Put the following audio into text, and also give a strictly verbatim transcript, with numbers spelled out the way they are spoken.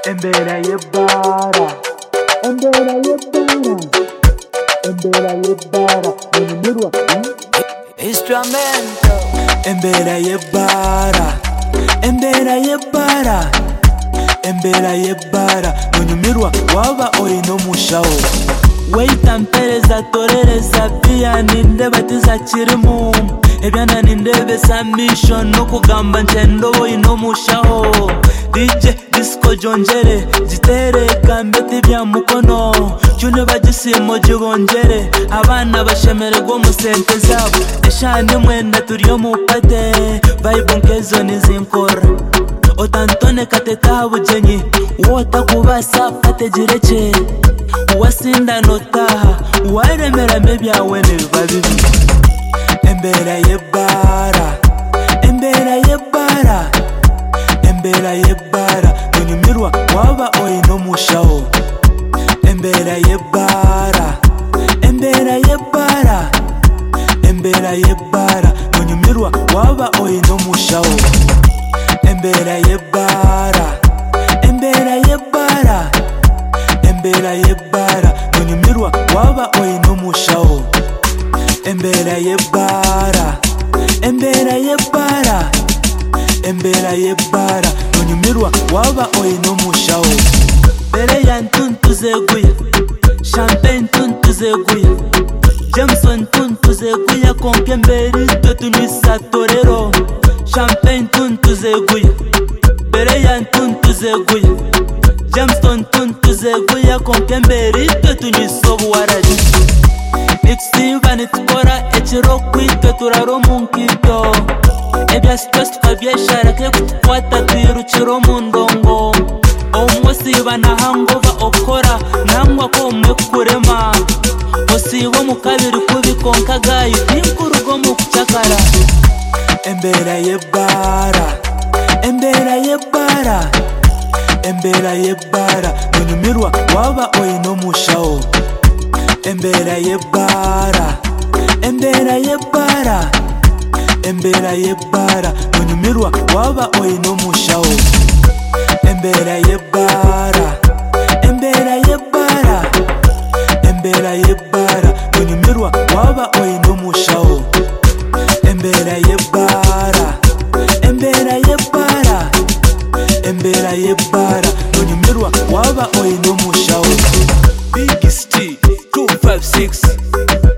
Embera yebara, embera yebara, embera yebara, Munyumirwa Instrumento. Embera yebara, embera yebara, embera yebara, Munyumirwa waba uri no mushaho. Weita mpereza torereza pia ninde batiza kirimu ebyana nindebe submission no kugamba ncendobo ino mushaho. D J disco jonjere zitere kambete bya mukono cyune bagisimo gibongere abana bashemererwa mu sente zabo eshane mwenda turiyo mupate vibe nkezo nizinkora otantone kateta bujenyi wota kubasa pategireke wasinda notaha waremera mebyawe nebibabibi. Embera yebara, embera yebara, embera yebara, Munyumirwa waba uri no mushaho. Embera yebara, embera yebara, embera yebara, Munyumirwa waba uri no mushaho. Embera yebara, embera yebara, embera yebara, Munyumirwa waba uri no mushaho. Embera yebara, embera yebara, embera yebara, Munyumirwa waba uri no mushaho. Bere ya ntuntuzeguya, champagne tuntuzeguya, Jameson tuntuzeguya, konke mberi twe tunyisa torero. Champagne tuntuzeguya, bere ya ntuntuzeguya, Jameson tuntuzeguya, konke mberi twe tunyisa obuwaraji. Extiva nitukora echiro kwitwe turaro munkito ebya stress tukabyeshara ke kutukwata twirukiro mu ndongo omwe siba na hangova okora namwa ko umwe kurema osibo mu kabiri kubikonka gayi tinkurugo mu kuchakara. Embera yebara, embera yebara, embera yebara, Munyumirwa waba uri no mushaho. Embera yebara, embera yebara, embera yebara, Munyumirwa waba uri no mushaho. Embera yebara, embera yebara, embera yebara, Munyumirwa waba uri no mushaho. Embera yebara, embera yebara, embera yebara, Munyumirwa waba uri no mushaho. Big Steve two five six